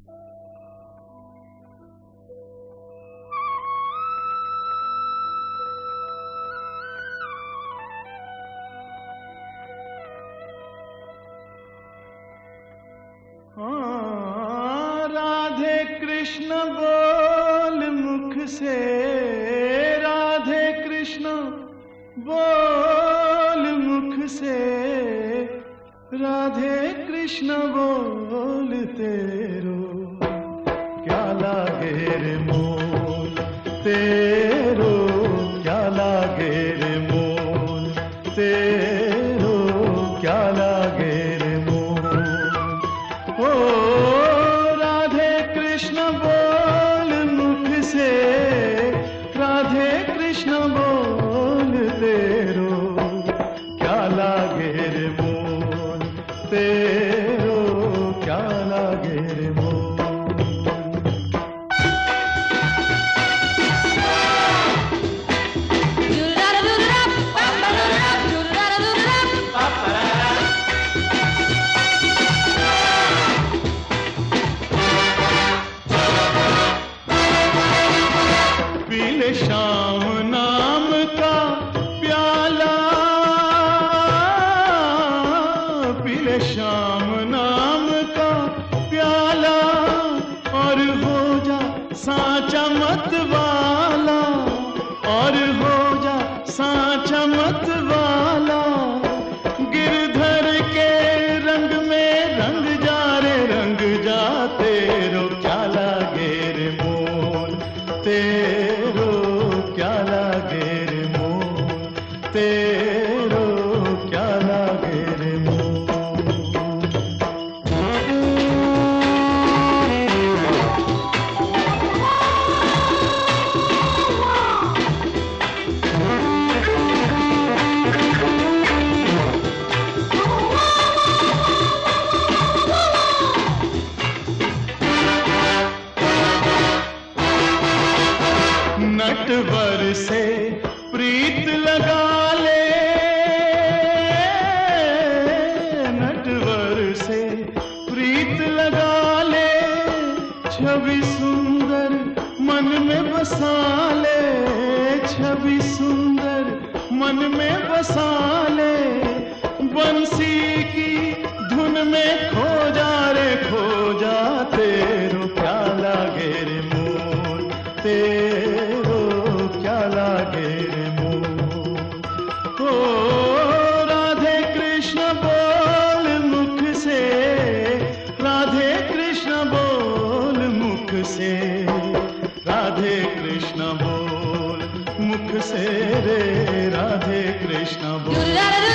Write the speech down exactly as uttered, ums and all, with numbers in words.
राधे कृष्ण बोल मुख से, राधे कृष्ण बोल मुख से, राधे कृष्ण बोल तेरो क्या लागे रे मोल, तेरो क्या लागे रे मोल, तेरो क्या लागे रे मोल। ओ राधे कृष्ण बोल मुख से, राधे कृष्ण बोल तेरो क्या लागे रे मोल, तेरो क्या लागे रे मोल। पीले श्याम नाम का प्याला, पीले श्याम नाम का प्याला, और हो जा साचा मत वाला, और हो जा साचा मत वाला। गिरधर के रंग में रंग जा रे रंग जा, तेरो क्या लागे रे मोल, तेरो क्या लागे रे मोल, तेरो क्या लागे रे मोल। नटवर से प्रीत लगा ले, नटवर से प्रीत लगा ले, छवि सुंदर मन में बसा ले, छवि सुंदर मन में बसा ले। बंसी की धुन में खो जा रे खो जा, तेरो क्या लागे रे मोल, तेरो क्या लागे रे मोल। ओ राधे कृष्ण बोल मुख से, राधे कृष्ण बोल मुख से, राधे कृष्ण बोल मुख से रे, राधे कृष्ण बोल।